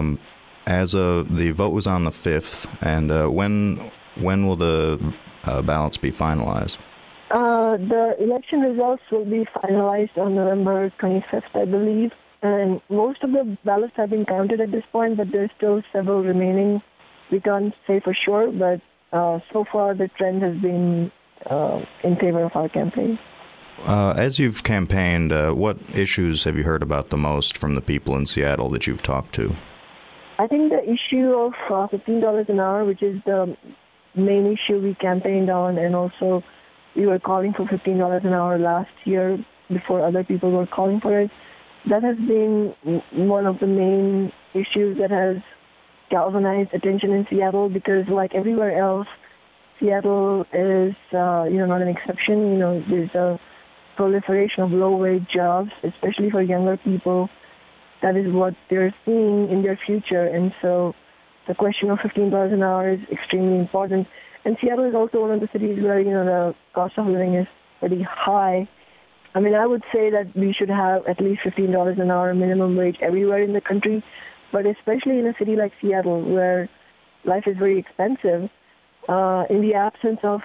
The vote was on the 5th, and when will the ballots be finalized? The election results will be finalized on November 25th, I believe. And most of the ballots have been counted at this point, but there's still several remaining. We can't say for sure, but so far the trend has been in favor of our campaign. As you've campaigned, what issues have you heard about the most from the people in Seattle that you've talked to? I think the issue of $15 an hour, which is the main issue we campaigned on, and also we were calling for $15 an hour last year before other people were calling for it. That has been one of the main issues that has galvanized attention in Seattle, because like everywhere else, Seattle is not an exception. There's a proliferation of low-wage jobs, especially for younger people. That is what they're seeing in their future, and so the question of $15 an hour is extremely important. And Seattle is also one of the cities where the cost of living is pretty high. I mean, I would say that we should have at least $15 an hour minimum wage everywhere in the country, but especially in a city like Seattle where life is very expensive, in the absence of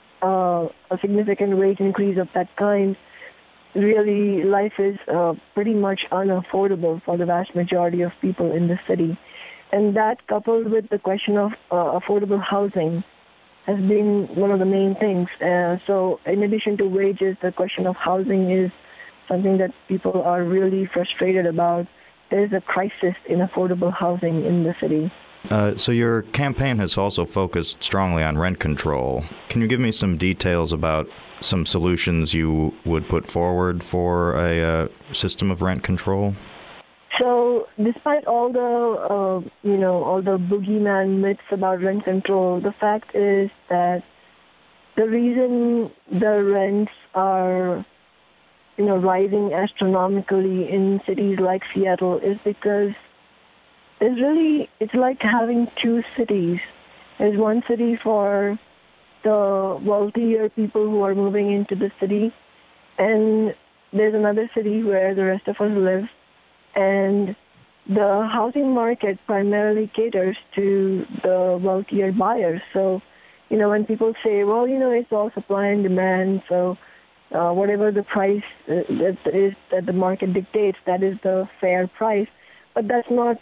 a significant wage increase of that kind, really life is pretty much unaffordable for the vast majority of people in the city. And that, coupled with the question of affordable housing, has been one of the main things. So in addition to wages, the question of housing is something that people are really frustrated about. There is a crisis in affordable housing in the city. So your campaign has also focused strongly on rent control. Can you give me some details about some solutions you would put forward for a system of rent control? So, despite all the all the boogeyman myths about rent control, the fact is that the reason the rents are rising astronomically in cities like Seattle is because it's like having two cities. There's one city for the wealthier people who are moving into the city, and there's another city where the rest of us live. And the housing market primarily caters to the wealthier buyers. So, when people say, well, it's all supply and demand, so whatever the price that the market dictates, that is the fair price. But that's not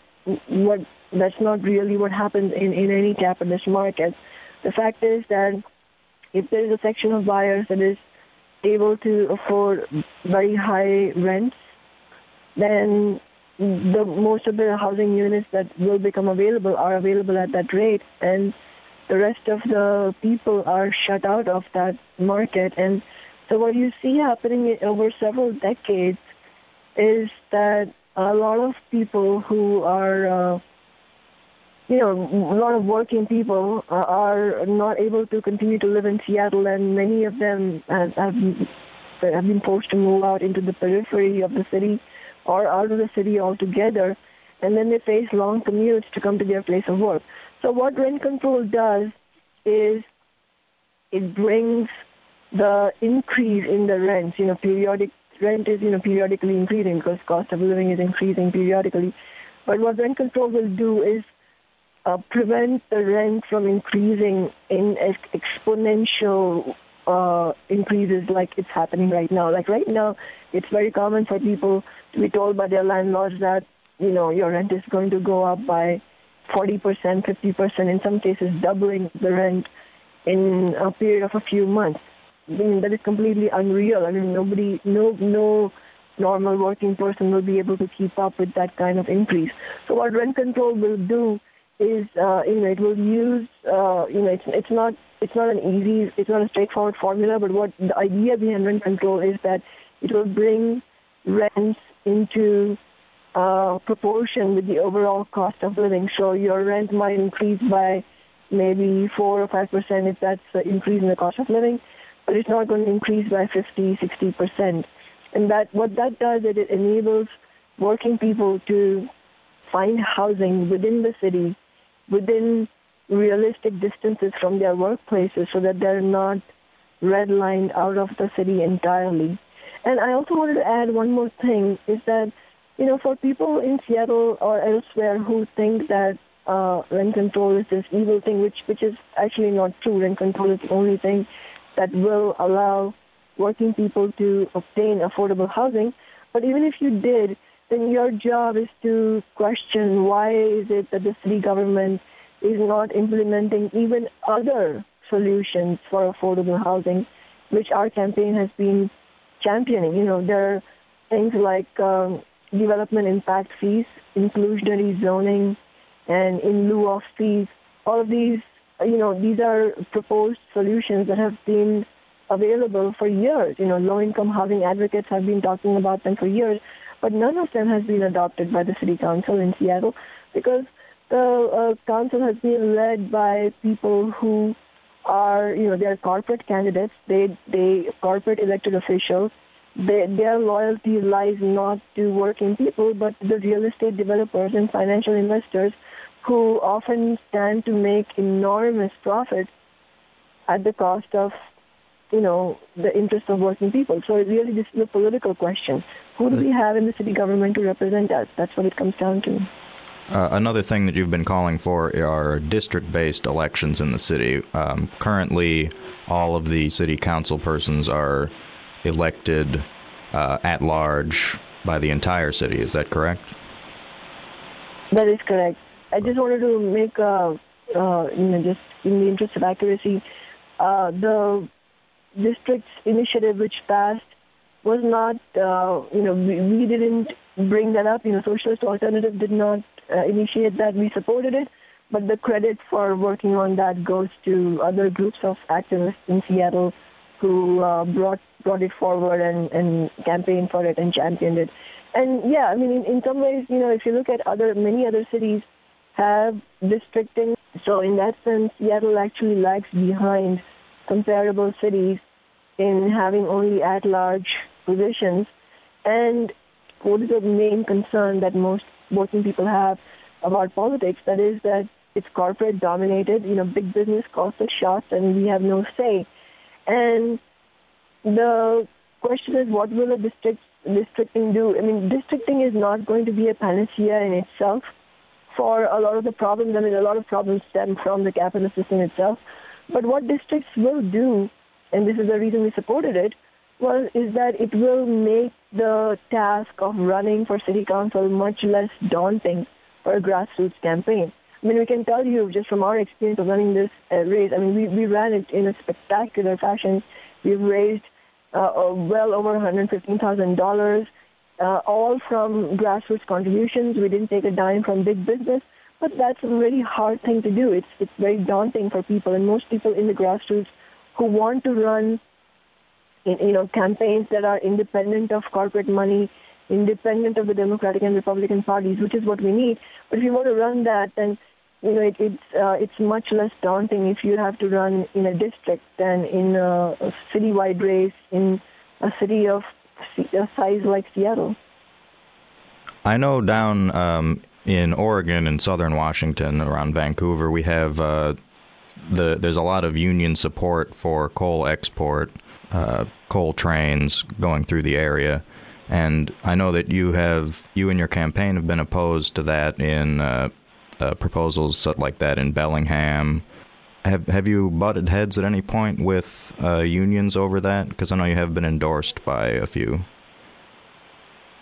really what happens in any capitalist market. The fact is that if there is a section of buyers that is able to afford very high rents, then most of the housing units that will become available are available at that rate, and the rest of the people are shut out of that market. And so what you see happening over several decades is that a lot of people who are, a lot of working people are not able to continue to live in Seattle, and many of them have been forced to move out into the periphery of the city or out of the city altogether, and then they face long commutes to come to their place of work. So what rent control does is it brings the increase in the rents. Periodic rent is periodically increasing because cost of living is increasing periodically. But what rent control will do is prevent the rent from increasing in exponential increases like it's happening right now. Like right now, it's very common for people to be told by their landlords that, your rent is going to go up by 40%, 50%, in some cases doubling the rent in a period of a few months. I mean, that is completely unreal. I mean, no normal working person will be able to keep up with that kind of increase. So what rent control will do is, it will use, it's not a straightforward formula, but what the idea behind rent control is that it will bring rents into proportion with the overall cost of living. So your rent might increase by maybe 4 or 5% if that's an increase in the cost of living, but it's not going to increase by 50, 60%. And what that does is it enables working people to find housing within the city, within realistic distances from their workplaces, so that they're not redlined out of the city entirely. And I also wanted to add one more thing, is that, for people in Seattle or elsewhere who think that rent control is this evil thing, which is actually not true. Rent control is the only thing that will allow working people to obtain affordable housing. But even if you did, then your job is to question why is it that the city government is not implementing even other solutions for affordable housing, which our campaign has been championing. There are things like development impact fees, inclusionary zoning, and in lieu of fees. All of these, these are proposed solutions that have been available for years. Low-income housing advocates have been talking about them for years, but none of them has been adopted by the city council in Seattle because the council has been led by people who are, they're corporate candidates, they corporate elected officials. Their loyalty lies not to working people, but to the real estate developers and financial investors who often stand to make enormous profits at the cost of, the interest of working people. So really this is a political question. Who do we have in the city government to represent us? That's what it comes down to. Another thing that you've been calling for are district-based elections in the city. Currently, all of the city council persons are elected at large by the entire city. Is that correct? That is correct. I just wanted to make, just in the interest of accuracy, the district's initiative which passed was not, we didn't bring that up. Socialist Alternative did not initiate that. We supported it, but the credit for working on that goes to other groups of activists in Seattle who brought it forward and campaigned for it and championed it. And yeah, in some ways, if you look at many other cities have districting. So in that sense, Seattle actually lags behind comparable cities in having only at-large positions. And what is the main concern that most working people have about politics? That is that it's corporate-dominated. Big business calls the shots, and we have no say. And the question is, what will districting do? Districting is not going to be a panacea in itself for a lot of the problems. A lot of problems stem from the capitalist system itself. But what districts will do, and this is the reason we supported it, is that it will make the task of running for city council much less daunting for a grassroots campaign. We can tell you just from our experience of running this race, we ran it in a spectacular fashion. We've raised well over $115,000, all from grassroots contributions. We didn't take a dime from big business, but that's a really hard thing to do. It's very daunting for people, and most people in the grassroots who want to run campaigns that are independent of corporate money, independent of the Democratic and Republican parties, which is what we need. But if you want to run that, then it's much less daunting if you have to run in a district than in a citywide race in a city of a size like Seattle. I know down in Oregon and southern Washington, around Vancouver, we have there's a lot of union support for coal export, coal trains going through the area. And I know that you and your campaign have been opposed to that in proposals like that in Bellingham. Have you butted heads at any point with unions over that? Because I know you have been endorsed by a few.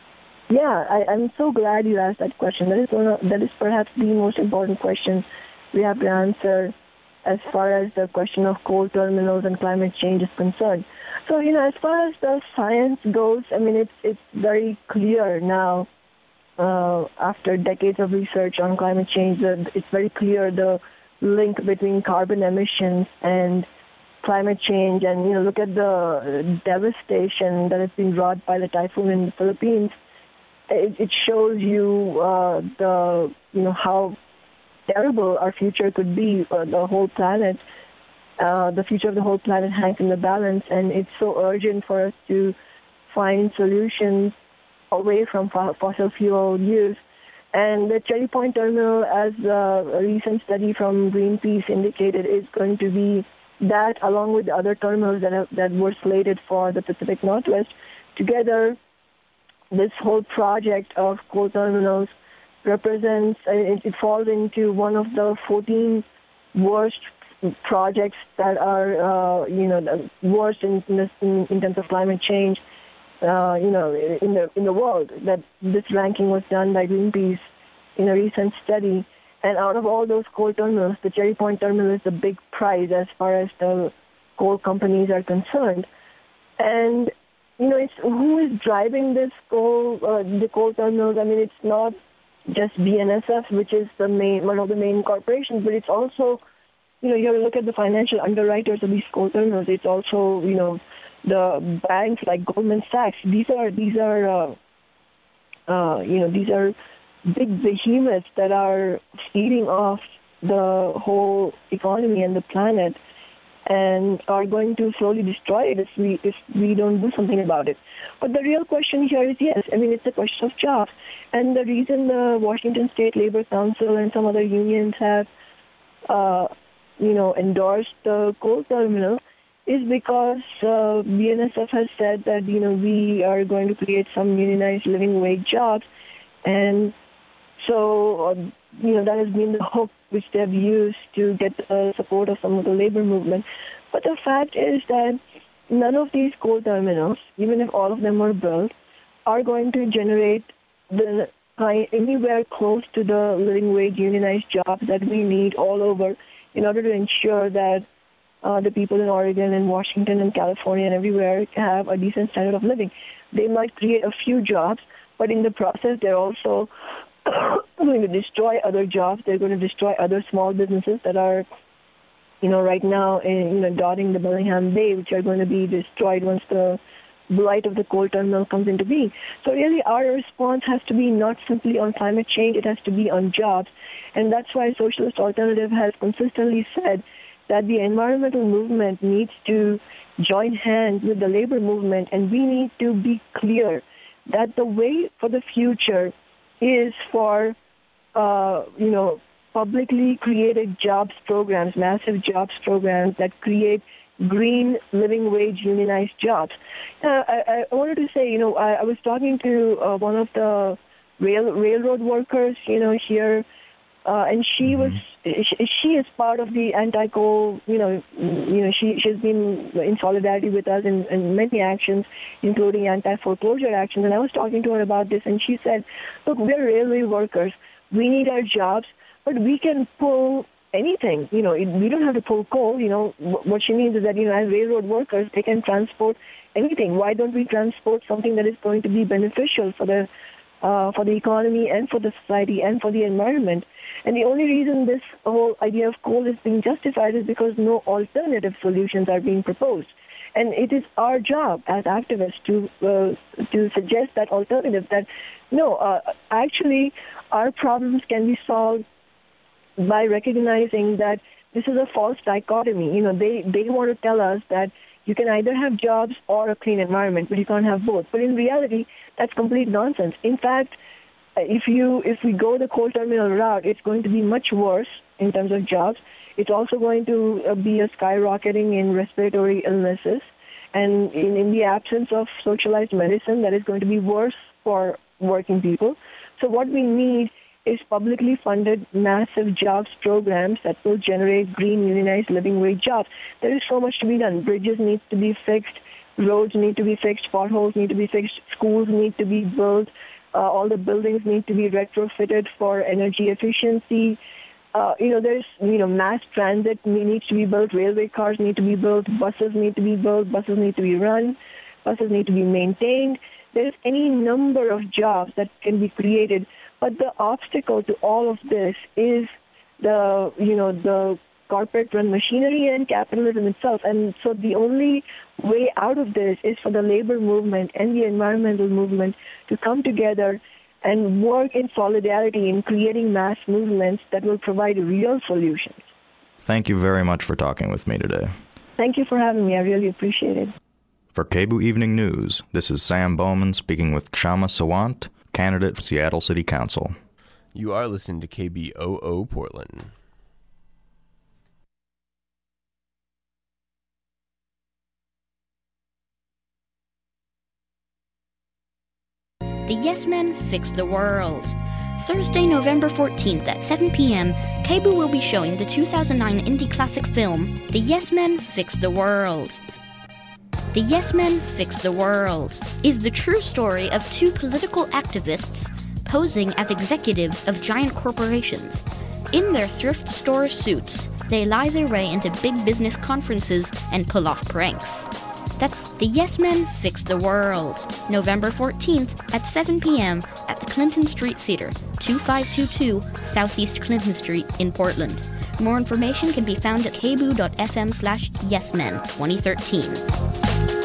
Yeah, I'm so glad you asked that question. That is perhaps the most important question we have to answer as far as the question of coal terminals and climate change is concerned. So, as far as the science goes, I mean, it's very clear now, after decades of research on climate change, that it's very clear the link between carbon emissions and climate change. And, look at the devastation that has been wrought by the typhoon in the Philippines. It shows you how terrible our future could be for the whole planet. The future of the whole planet hangs in the balance, and it's so urgent for us to find solutions away from fossil fuel use. And the Cherry Point terminal, as a recent study from Greenpeace indicated, is going to be that, along with the other terminals that were slated for the Pacific Northwest. Together, this whole project of coal terminals represents, it falls into one of the 14 worst projects that are, worst in terms of climate change, in the world. That this ranking was done by Greenpeace in a recent study. And out of all those coal terminals, the Cherry Point terminal is the big prize as far as the coal companies are concerned. And it's who is driving this the coal terminals. I mean, it's not just BNSF, which is one of the main corporations, but it's also, you have to look at the financial underwriters of these coal terminals. It's also, the banks like Goldman Sachs. These are big behemoths that are feeding off the whole economy and the planet, and are going to slowly destroy it if we don't do something about it. But the real question here is, yes, I mean, it's a question of jobs. And the reason the Washington State Labor Council and some other unions have, endorsed the coal terminal is because BNSF has said that, we are going to create some unionized living wage jobs. And so, that has been the hope which they have used to get the support of some of the labor movement. But the fact is that none of these coal terminals, even if all of them are built, are going to generate anywhere close to the living wage unionized jobs that we need all over in order to ensure that the people in Oregon and Washington and California and everywhere have a decent standard of living. They might create a few jobs, but in the process, they're also going to destroy other jobs. They're going to destroy other small businesses that are, right now, dotting the Bellingham Bay, which are going to be destroyed once the blight of the coal terminal comes into being. So really, our response has to be not simply on climate change, it has to be on jobs. And that's why Socialist Alternative has consistently said that the environmental movement needs to join hands with the labor movement, and we need to be clear that the way for the future is for, publicly created jobs programs, massive jobs programs that create green living wage unionized jobs. I wanted to say, I was talking to one of the railroad workers, here, and she is part of the anti-coal, she's been in solidarity with us in many actions, including anti-foreclosure actions. And I was talking to her about this, and she said, look, we're railway workers. We need our jobs, but we can pull anything. We don't have to pull coal. What she means is that, as railroad workers, they can transport anything. Why don't we transport something that is going to be beneficial for the economy and for the society and for the environment? And the only reason this whole idea of coal is being justified is because no alternative solutions are being proposed. And it is our job as activists to suggest that alternative, that no, actually our problems can be solved by recognizing that this is a false dichotomy. They want to tell us that you can either have jobs or a clean environment, but you can't have both. But in reality, that's complete nonsense. In fact, if we go the coal terminal route, it's going to be much worse in terms of jobs. It's also going to be a skyrocketing in respiratory illnesses. And in the absence of socialized medicine, that is going to be worse for working people. So what we need is publicly funded massive jobs programs that will generate green unionized living wage jobs. There is so much to be done. Bridges need to be fixed. Roads need to be fixed. Potholes need to be fixed. Schools need to be built. All the buildings need to be retrofitted for energy efficiency. There's, mass transit needs to be built, railway cars need to be built, buses need to be built, buses need to be run, buses need to be maintained. There's any number of jobs that can be created, but the obstacle to all of this is the corporate-run machinery and capitalism itself. And so the only way out of this is for the labor movement and the environmental movement to come together and work in solidarity in creating mass movements that will provide real solutions. Thank you very much for talking with me today. Thank you for having me. I really appreciate it. For KBOO Evening News, this is Sam Bowman speaking with Kshama Sawant, candidate for Seattle City Council. You are listening to KBOO Portland. The Yes Men Fix the World. Thursday, November 14th at 7 p.m., KBOO will be showing the 2009 indie classic film, The Yes Men Fix the World. The Yes Men Fix the World is the true story of two political activists posing as executives of giant corporations. In their thrift store suits, they lie their way into big business conferences and pull off pranks. That's The Yes Men Fix the World, November 14th at 7 p.m. at the Clinton Street Theater, 2522 Southeast Clinton Street in Portland. More information can be found at kboo.fm/yesmen2013.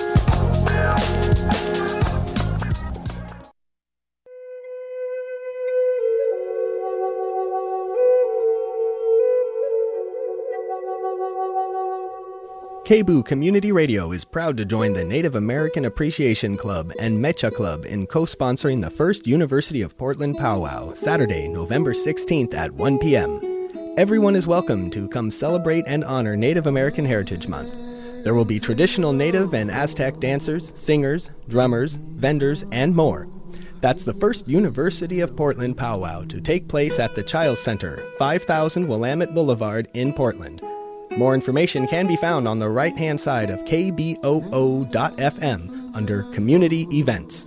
KBOO Community Radio is proud to join the Native American Appreciation Club and Mecha Club in co-sponsoring the first University of Portland Powwow, Saturday, November 16th at 1 p.m. Everyone is welcome to come celebrate and honor Native American Heritage Month. There will be traditional Native and Aztec dancers, singers, drummers, vendors, and more. That's the first University of Portland Powwow to take place at the Chiles Center, 5000 Willamette Boulevard in Portland. More information can be found on the right-hand side of kboo.fm under Community Events.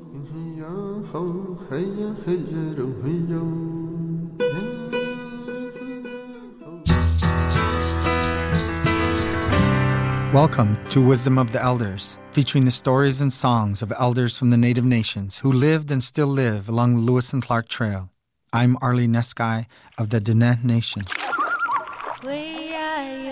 Welcome to Wisdom of the Elders, featuring the stories and songs of elders from the Native nations who lived and still live along the Lewis and Clark Trail. I'm Arlie Neskai of the Diné Nation.